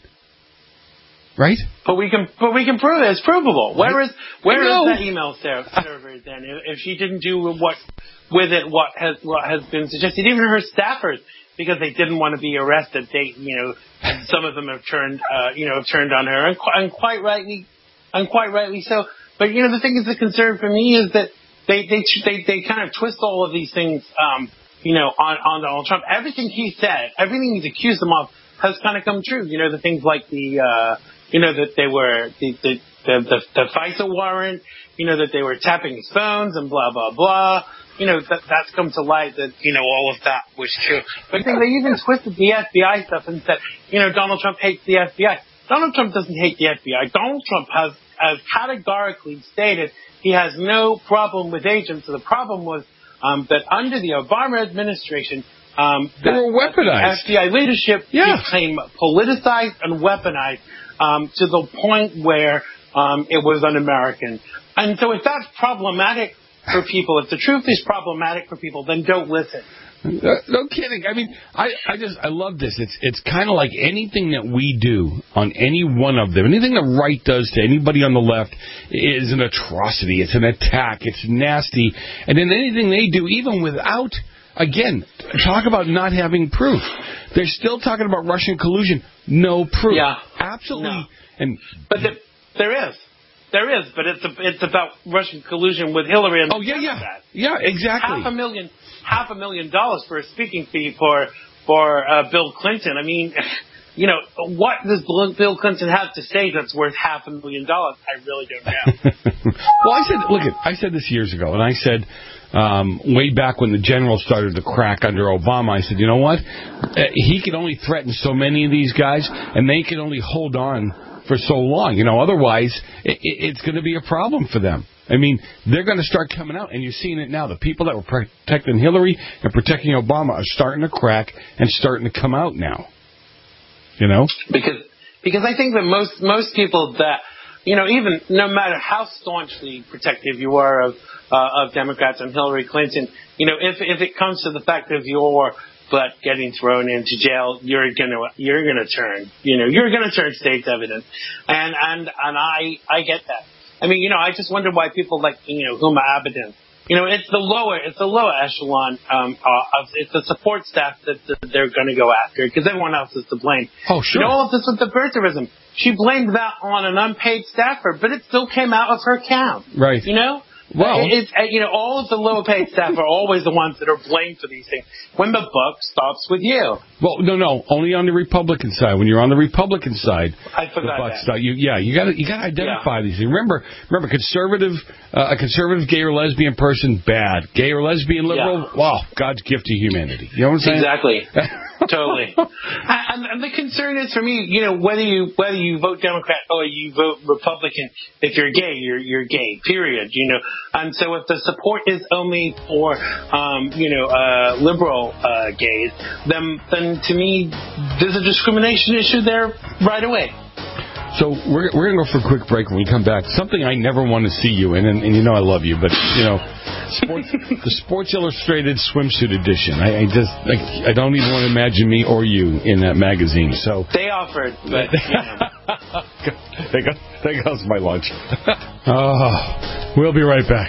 Right? But we can, but we can prove it. It's provable. Where is, where no. is that email server then? If she didn't do what, with it, what has, what has been suggested, even her staffers, because they didn't want to be arrested, they, you know, some of them have turned, uh, you know, have turned on her, and, and quite rightly, and quite rightly so. But, you know, the thing is, the concern for me is that they, they, they, they kind of twist all of these things, um, you know, on, on Donald Trump. Everything he said, everything he's accused him of has kind of come true. You know, the things like the, uh, you know, that they were, the, the, the, the, the FISA warrant, you know, that they were tapping his phones and blah, blah, blah. You know, that, that's come to light that, you know, all of that was true. But I think they even twisted the F B I stuff and said, you know, Donald Trump hates the F B I. Donald Trump doesn't hate the F B I. Donald Trump has, has categorically stated he has no problem with agents. So the problem was um, that under the Obama administration, um, they were weaponized. The F B I leadership yeah. became politicized and weaponized um, to the point where um, it was un-American. And so if that's problematic for people, if the truth is problematic for people, then don't listen. Uh, no kidding. I mean, I, I just, I love this. It's it's kind of like anything that we do on any one of them, anything the right does to anybody on the left is an atrocity. It's an attack. It's nasty. And then anything they do, even without again, talk about not having proof. They're still talking about Russian collusion. No proof. Yeah. Absolutely. No. And But the, there is. There is, but it's a, it's about Russian collusion with Hillary and oh yeah, yeah, yeah, exactly. Half a million, half a million dollars for a speaking fee for for uh, Bill Clinton. I mean, you know, what does Bill Clinton have to say that's worth half a million dollars? I really don't know. Well, I said, look, I said this years ago, and I said um, way back when the general started to crack under Obama, I said, you know what? Uh, he could only threaten so many of these guys, and they could only hold on for so long. You know, otherwise, it, it's going to be a problem for them. I mean, they're going to start coming out, and you're seeing it now. The people that were protecting Hillary and protecting Obama are starting to crack and starting to come out now. You know? Because because I think that most most people that, you know, even no matter how staunchly protective you are of uh, of Democrats and Hillary Clinton, you know, if if it comes to the fact of your butt getting thrown into jail, you're gonna you're gonna turn, you know, you're gonna turn state's evidence, and and and I I get that. I mean, you know, I just wonder why people like, you know, Huma Abedin. You know, it's the lower, it's the lower echelon um, uh, of it's the support staff that, that they're going to go after because everyone else is to blame. Oh, sure. You know, all of this with the birtherism. She blamed that on an unpaid staffer, but it still came out of her account. Right. You know. Well, it's, you know, all of the lower paid staff are always the ones that are blamed for these things when the buck stops with you. Well, no, no, only on the Republican side. When you're on the Republican side, I forgot the buck that. stop. You, yeah, you got to you got to identify yeah. these things. Remember, remember, conservative, uh, a conservative gay or lesbian person, bad. Gay or lesbian liberal, yeah. wow, God's gift to humanity. You know what I'm saying? Exactly. Totally. And, and the concern is for me, you know, whether you whether you vote Democrat or you vote Republican, if you're gay, you're you're gay. Period. You know. And so if the support is only for, um, you know, uh, liberal uh, gays, then, then to me, there's a discrimination issue there right away. So we're we're gonna go for a quick break. When we come back, something I never want to see you in, and, and you know I love you, but you know, sports, the Sports Illustrated swimsuit edition. I, I just like I don't even want to imagine me or you in that magazine. So they offered, but you know. there goes there goes my lunch. Oh, we'll be right back.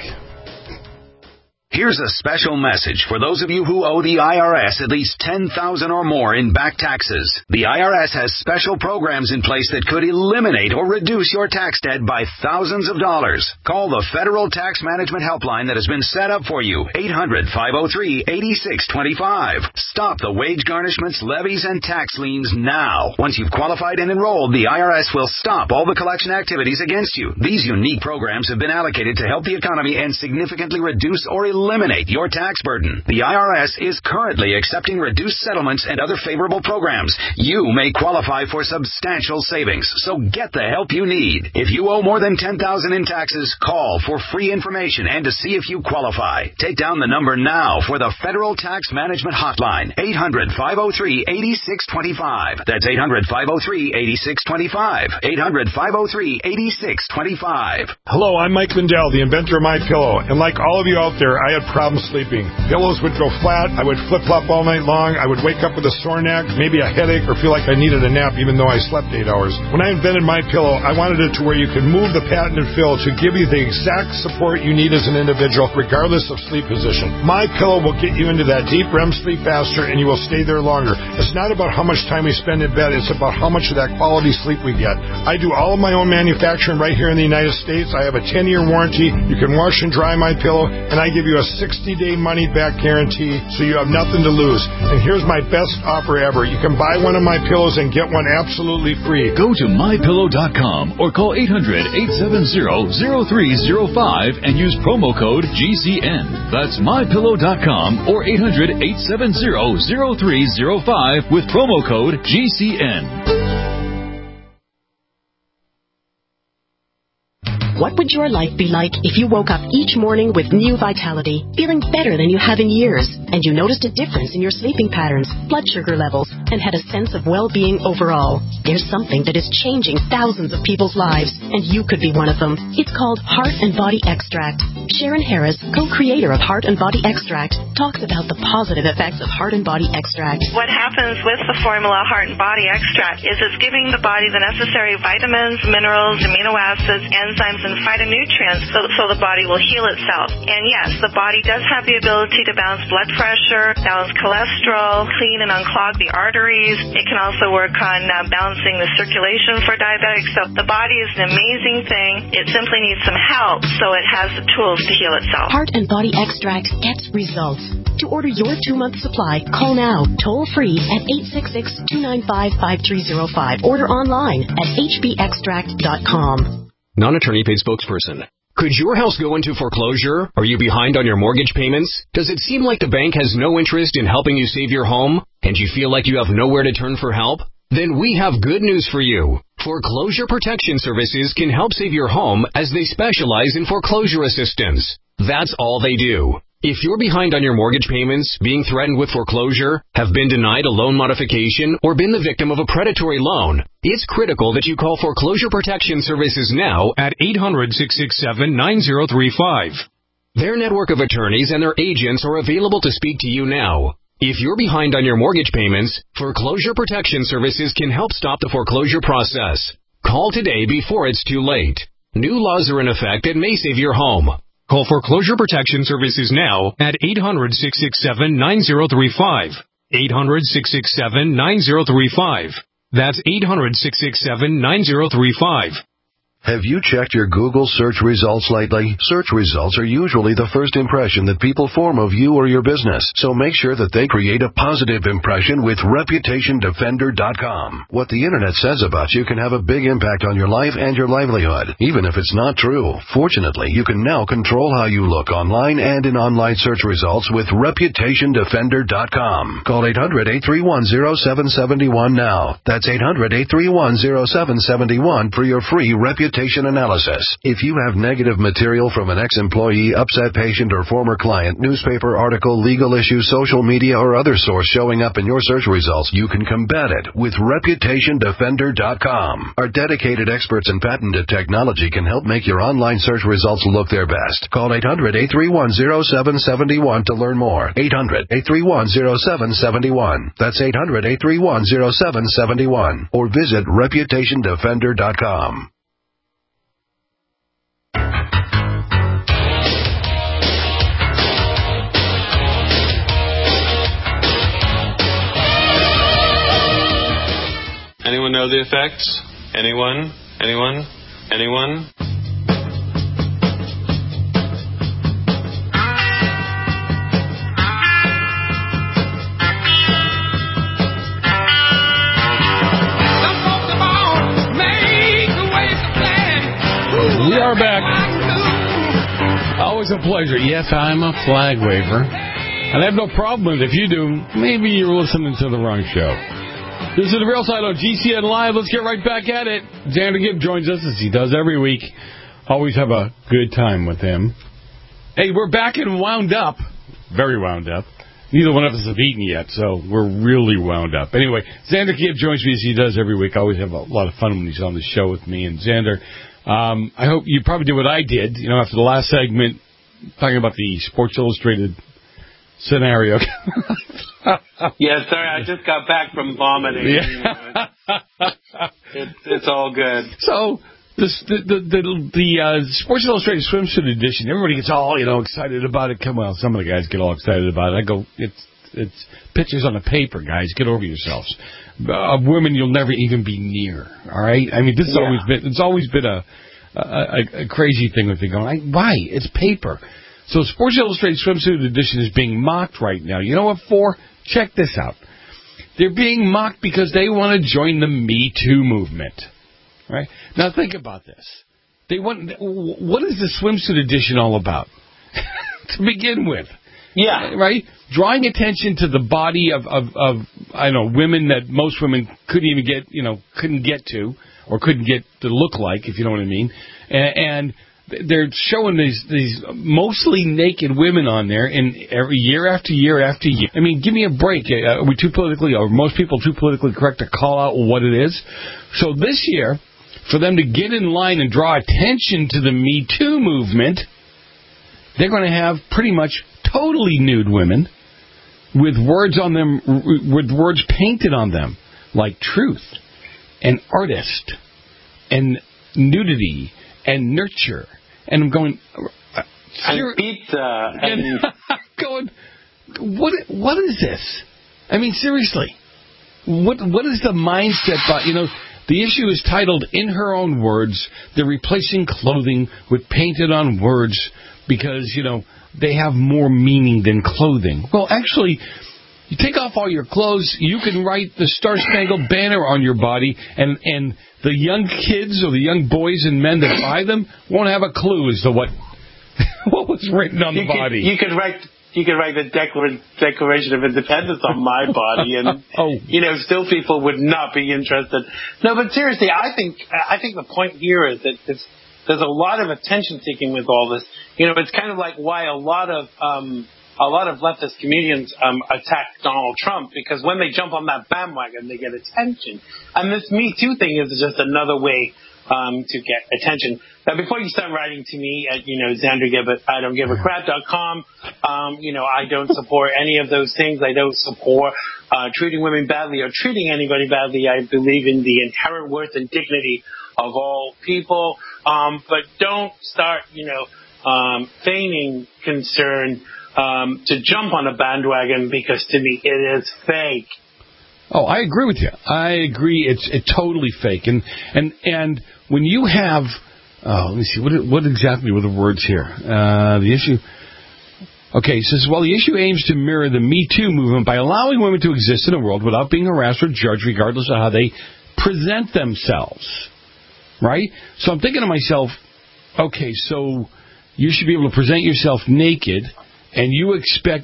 Here's a special message for those of you who owe the I R S at least ten thousand dollars or more in back taxes. The I R S has special programs in place that could eliminate or reduce your tax debt by thousands of dollars. Call the Federal Tax Management Helpline that has been set up for you, eight hundred, five oh three, eight six two five. Stop the wage garnishments, levies, and tax liens now. Once you've qualified and enrolled, the I R S will stop all the collection activities against you. These unique programs have been allocated to help the economy and significantly reduce or eliminate Eliminate your tax burden. The I R S is currently accepting reduced settlements and other favorable programs. You may qualify for substantial savings, so get the help you need. If you owe more than ten thousand dollars in taxes, call for free information and to see if you qualify. Take down the number now for the Federal Tax Management Hotline, eight hundred, five oh three, eight six two five. That's eight hundred, five oh three, eight six two five. eight hundred, five oh three, eight six two five. Hello, I'm Mike Lindell, the inventor of MyPillow, and like all of you out there, I had problems sleeping. Pillows would go flat, I would flip-flop all night long, I would wake up with a sore neck, maybe a headache, or feel like I needed a nap even though I slept eight hours. When I invented MyPillow, I wanted it to where you could move the patented fill to give you the exact support you need as an individual, regardless of sleep position. MyPillow will get you into that deep R E M sleep faster, and you will stay there longer. It's not about how much time we spend in bed, it's about how much of that quality sleep we get. I do all of my own manufacturing right here in the United States. I have a ten-year warranty. You can wash and dry MyPillow, and I give you a sixty-day money-back guarantee, so you have nothing to lose. And here's my best offer ever. You can buy one of my pillows and get one absolutely free. Go to my pillow dot com or call eight hundred, eight seven zero, zero three zero five and use promo code G C N. That's my pillow dot com or eight hundred, eight seven zero, zero three zero five with promo code G C N. What would your life be like if you woke up each morning with new vitality, feeling better than you have in years, and you noticed a difference in your sleeping patterns, blood sugar levels, and had a sense of well-being overall? There's something that is changing thousands of people's lives, and you could be one of them. It's called Heart and Body Extract. Sharon Harris, co-creator of Heart and Body Extract, talks about the positive effects of Heart and Body Extract. What happens with the formula Heart and Body Extract is it's giving the body the necessary vitamins, minerals, amino acids, enzymes, and phytonutrients so, so the body will heal itself. And yes, the body does have the ability to balance blood pressure, balance cholesterol, clean and unclog the arteries. It can also work on uh, balancing the circulation for diabetics. So the body is an amazing thing. It simply needs some help so it has the tools to heal itself. Heart and Body Extract gets results. To order your two-month supply, call now, toll-free at eight six six, two nine five, five three zero five. Order online at h b extract dot com. Non-attorney paid spokesperson. Could your house go into foreclosure? Are you behind on your mortgage payments? Does it seem like the bank has no interest in helping you save your home? And you feel like you have nowhere to turn for help? Then we have good news for you. Foreclosure Protection Services can help save your home as they specialize in foreclosure assistance. That's all they do. If you're behind on your mortgage payments, being threatened with foreclosure, have been denied a loan modification, or been the victim of a predatory loan, it's critical that you call Foreclosure Protection Services now at eight hundred, six six seven, nine zero three five. Their network of attorneys and their agents are available to speak to you now. If you're behind on your mortgage payments, Foreclosure Protection Services can help stop the foreclosure process. Call today before it's too late. New laws are in effect that may save your home. Call Foreclosure Protection Services now at eight hundred, six six seven, nine zero three five. eight hundred, six six seven, nine zero three five. That's eight hundred, six six seven, nine zero three five. Have you checked your Google search results lately? Search results are usually the first impression that people form of you or your business, so make sure that they create a positive impression with reputation defender dot com. What the internet says about you can have a big impact on your life and your livelihood, even if it's not true. Fortunately, you can now control how you look online and in online search results with reputation defender dot com. Call eight hundred, eight three one, zero seven seven one now. That's eight hundred, eight three one, zero seven seven one for your free reputation analysis. If you have negative material from an ex-employee, upset patient, or former client, newspaper article, legal issue, social media, or other source showing up in your search results, you can combat it with reputation defender dot com. Our dedicated experts in patented technology can help make your online search results look their best. Call eight hundred, eight three one, zero seven seven one to learn more. eight hundred, eight three one, zero seven seven one. That's eight hundred, eight three one, zero seven seven one. Or visit reputation defender dot com. Anyone know the effects? Anyone? Anyone? Anyone? We are back. Always a pleasure. Yes, I'm a flag waver. And I have no problem with it. If you do, maybe you're listening to the wrong show. This is The Real Side on G C N Live. Let's get right back at it. Xander Gibb joins us as he does every week. Always have a good time with him. Hey, we're back and wound up. Very wound up. Neither one of us have eaten yet, so we're really wound up. Anyway, Xander Gibb joins me as he does every week. I always have a lot of fun when he's on the show with me. And Xander, um, I hope you probably did what I did, you know, after the last segment, talking about the Sports Illustrated scenario. Yeah, sorry, I just got back from vomiting. Yeah. You know, it's, it's, it's all good. So, this, the the the, the uh, Sports Illustrated swimsuit edition, everybody gets all, you know, excited about it. Come, well, some of the guys get all excited about it. I go, it's it's pictures on the paper, guys. Get over yourselves. Uh, women you'll never even be near. All right? I mean, this has Yeah. always been it's always been a a, a crazy thing with me going, I, why? It's paper. So Sports Illustrated swimsuit edition is being mocked right now. You know what for? Check this out. They're being mocked because they want to join the Me Too movement. Right? Now think about this. They want. What is the swimsuit edition all about? To begin with. Yeah. Right? Drawing attention to the body of, of, of, I don't know, women that most women couldn't even get, you know, couldn't get to, or couldn't get to look like, if you know what I mean. And, and they're showing these these mostly naked women on there, and every year after year after year. I mean, give me a break. Are we too politically, are most people too politically correct to call out what it is? So this year, for them to get in line and draw attention to the Me Too movement, they're going to have pretty much totally nude women with words on them, with words painted on them, like truth and artist and nudity and nurture. And I'm going... Uh, and pizza. And, and going, what? What is this? I mean, seriously. What What is the mindset? But, you know, the issue is titled, In Her Own Words, they're replacing clothing with painted on words because, you know, they have more meaning than clothing. Well, actually, you take off all your clothes, you can write the Star Spangled Banner on your body, and, and the young kids or the young boys and men that buy them won't have a clue as to what what was written on you the could, body. You could write you could write the Declar- Declaration of Independence on my body, and oh. you know, still people would not be interested. No, but seriously, I think I think the point here is that it's, there's a lot of attention seeking with all this. You know, it's kind of like why a lot of um, a lot of leftist comedians um, attack Donald Trump, because when they jump on that bandwagon, they get attention. And this Me Too thing is just another way um, to get attention. Now, before you start writing to me at, you know, Xander Gibbet, I don't give a crap dot com, um, you know, I don't support any of those things. I don't support uh, treating women badly or treating anybody badly. I believe in the inherent worth and dignity of all people. Um, but don't start, you know, um, feigning concern um, to jump on a bandwagon, because to me it is fake. Oh, I agree with you. I agree. It's it's totally fake. And and and when you have, oh, let me see, what what exactly were the words here? Uh, the issue. Okay, it says, well, the issue aims to mirror the Me Too movement by allowing women to exist in a world without being harassed or judged, regardless of how they present themselves. Right? So I'm thinking to myself, okay, so you should be able to present yourself naked, and you expect...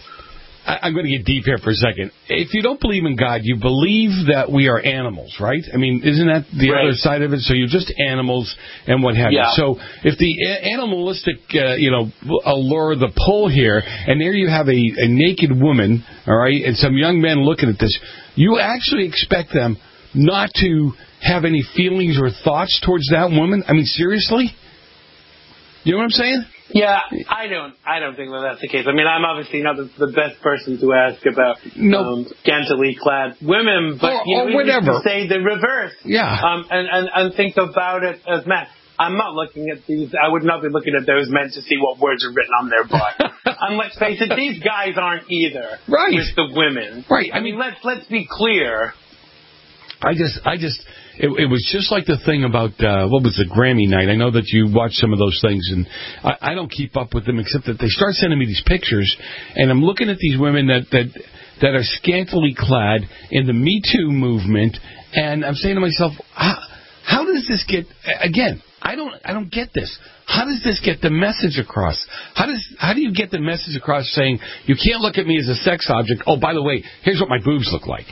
I, I'm going to get deep here for a second. If you don't believe in God, you believe that we are animals, right? I mean, isn't that the right. other side of it? So you're just animals and what have yeah. you. So if the a- animalistic, uh, you know, allure, the pull here, and there you have a, a naked woman, all right, and some young men looking at this, you actually expect them not to have any feelings or thoughts towards that woman? I mean, seriously? You know what I'm saying? Yeah, I don't. I don't think that that's the case. I mean, I'm obviously not the, the best person to ask about nope. um, scantily clad women, but or, you know, or whatever. Say the reverse. Yeah. Um, and, and and think about it as men. I'm not looking at these. I would not be looking at those men to see what words are written on their body. And let's face it, these guys aren't either. Right. With the women. Right. I, I mean, let's let's be clear. I just, I just, it, it was just like the thing about, uh, what was the Grammy night? I know that you watch some of those things, and I, I don't keep up with them, except that they start sending me these pictures, and I'm looking at these women that, that, that are scantily clad in the Me Too movement, and I'm saying to myself, how, how does this get, again, I don't, I don't get this. How does this get the message across? How does, how do you get the message across saying, you can't look at me as a sex object, oh, by the way, here's what my boobs look like?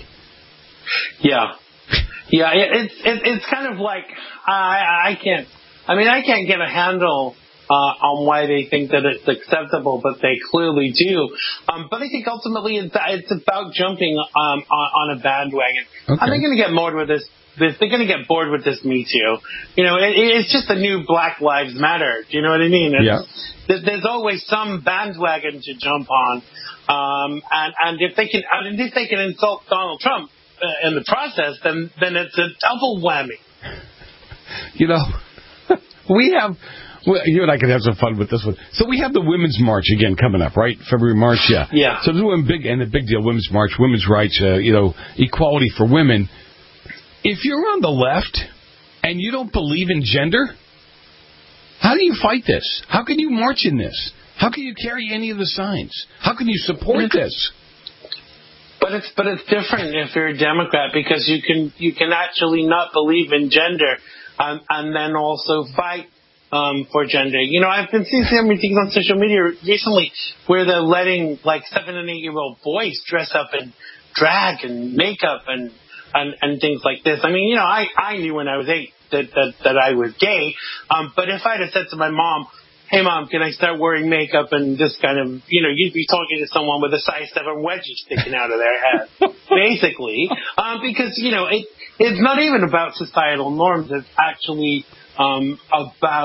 Yeah. Yeah, it's it, it's kind of like I I can't. I mean, I can't get a handle uh, on why they think that it's acceptable, but they clearly do. Um, but I think ultimately it's it's about jumping um, on, on a bandwagon. Okay. Are they going to get bored with this? This they're going to get bored with this Me Too. You know, it, it's just the new Black Lives Matter. Do you know what I mean? It's, yeah. There's always some bandwagon to jump on, um, and and if they can, and if they can insult Donald Trump in the process, then then it's a double whammy. You know, we have, well, you and I can have some fun with this one. So we have the Women's March again coming up, right? February March, yeah. Yeah. So doing big, and a big deal, Women's March, women's rights, uh, you know, equality for women. If you're on the left and you don't believe in gender, how do you fight this? How can you march in this? How can you carry any of the signs? How can you support this? But it's but it's different if you're a Democrat, because you can you can actually not believe in gender um, and then also fight um, for gender. You know, I've been seeing so many things on social media recently where they're letting like seven and eight year old boys dress up in drag and makeup and, and and things like this. I mean, you know, I I knew when I was eight that that, that I was gay, um, but if I'd have said to my mom, hey, Mom, can I start wearing makeup and just kind of, you know, you'd be talking to someone with a size seven wedgie sticking out of their head, basically, um, because, you know, it it's not even about societal norms. It's actually um, about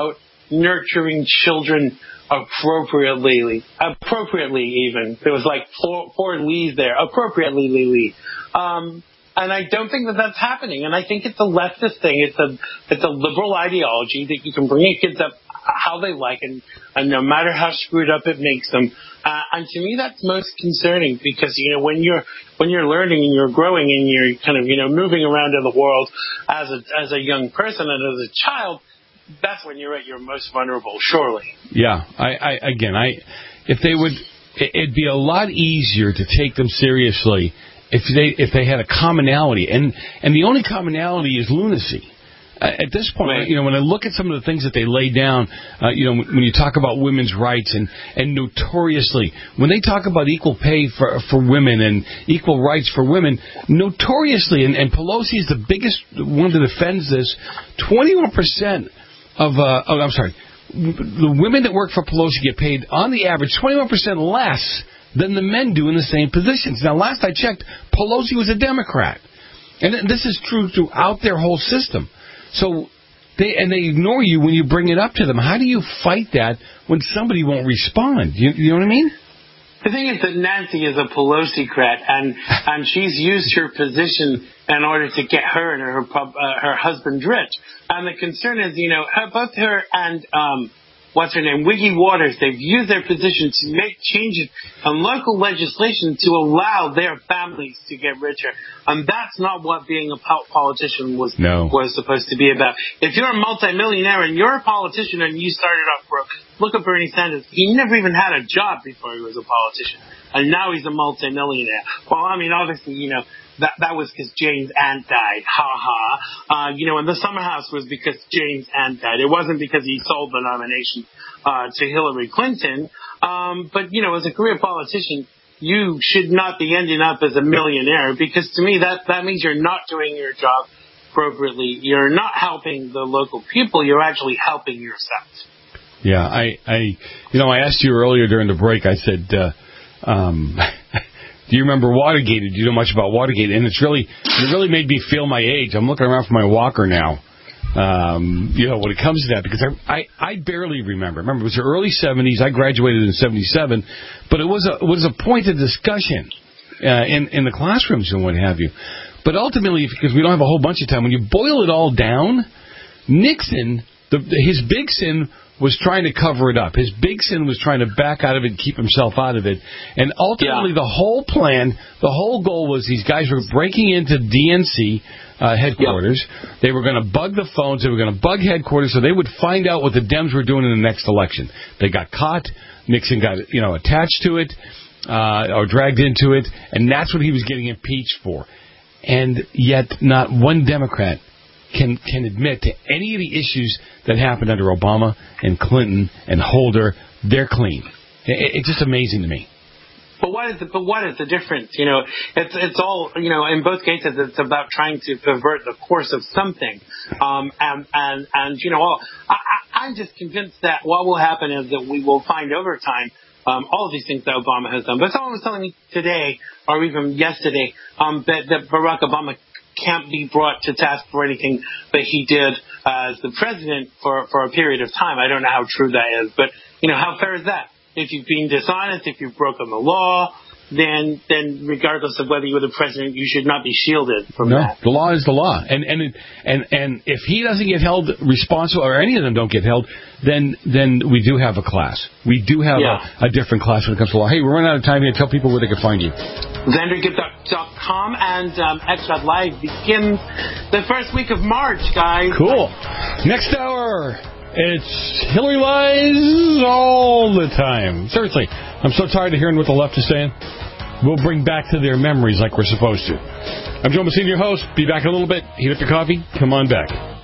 nurturing children appropriately, appropriately even. There was like four, four Lees there, appropriately Lee. Um, and I don't think that that's happening. And I think it's a leftist thing. It's a, it's a liberal ideology that you can bring your kids up how they like, and, and no matter how screwed up it makes them. Uh, and to me, that's most concerning because, you know, when you're, when you're learning and you're growing and you're kind of, you know, moving around in the world as a, as a young person and as a child, that's when you're at your most vulnerable, surely. Yeah, I, I again, I, if they would, it'd be a lot easier to take them seriously if they if they had a commonality, and and the only commonality is lunacy. Uh, at this point, right. you know, when I look at some of the things that they lay down, uh, you know, when you talk about women's rights and and notoriously, when they talk about equal pay for for women and equal rights for women, notoriously, and, and Pelosi is the biggest one that defends this, twenty-one percent. Of uh, oh, I'm sorry, the women that work for Pelosi get paid on the average twenty-one percent less than the men do in the same positions. Now, last I checked, Pelosi was a Democrat, and this is true throughout their whole system. So they and they ignore you when you bring it up to them. How do you fight that when somebody won't respond? You, you know what I mean? The thing is that Nancy is a Pelosi-crat, and and she's used her position in order to get her and her uh, her husband rich. And the concern is, you know, both her and um, what's her name, Wiggy Waters, they've used their position to make changes in local legislation to allow their families to get richer. And that's not what being a politician was no. was supposed to be about. If you're a multimillionaire and you're a politician and you started off broke, look at Bernie Sanders. He never even had a job before he was a politician. And now he's a multimillionaire. Well, I mean, obviously, you know, that that was because Jane's aunt died. Ha ha. Uh, you know, and the summer house was because Jane's aunt died. It wasn't because he sold the nomination uh, to Hillary Clinton. Um, but, you know, as a career politician, you should not be ending up as a millionaire because to me that, that means you're not doing your job appropriately. You're not helping the local people. You're actually helping yourself. Yeah, I, I, you know, I asked you earlier during the break, I said, uh, um, do you remember Watergate? Do you know much about Watergate? And it's really, it really made me feel my age. I'm looking around for my walker now. Um, you know, when it comes to that, because I, I, I barely remember. Remember, it was the early seventies. I graduated in seventy-seven, but it was a, it was a point of discussion uh, in in the classrooms and what have you. But ultimately, because we don't have a whole bunch of time, when you boil it all down, Nixon, the, his big sin was trying to cover it up. His big sin was trying to back out of it and keep himself out of it. And ultimately, yeah. the whole plan, the whole goal was these guys were breaking into D N C uh, headquarters. Yep. They were going to bug the phones. They were going to bug headquarters so they would find out what the Dems were doing in the next election. They got caught. Nixon got, you know, attached to it uh, or dragged into it, and that's what he was getting impeached for. And yet not one Democrat can can admit to any of the issues that happened under Obama and Clinton and Holder. They're clean. It, it's just amazing to me. But what is the, but what is the difference? You know, it's it's all, you know, in both cases it's about trying to pervert the course of something. Um, and and and you know, all, I, I, I'm just convinced that what will happen is that we will find over time um, all of these things that Obama has done. But someone was telling me today or even yesterday um, that, that Barack Obama can't be brought to task for anything that he did uh, as the president for, for a period of time. I don't know how true that is, but, you know, how fair is that? If you've been dishonest, if you've broken the law, then then regardless of whether you were the president, you should not be shielded from no, that. The law is the law. And and and and if he doesn't get held responsible, or any of them don't get held, then then we do have a class. We do have yeah. a, a different class when it comes to law. Hey, we're running out of time here. Tell people where they can find you. Xander Gibb dot com and um, X Live begins the first week of March, guys. Cool. Next hour, it's Hillary lies all the time. Seriously, I'm so tired of hearing what the left is saying. We'll bring back to their memories like we're supposed to. I'm Joe Messina, your host. Be back in a little bit. Heat up your coffee. Come on back.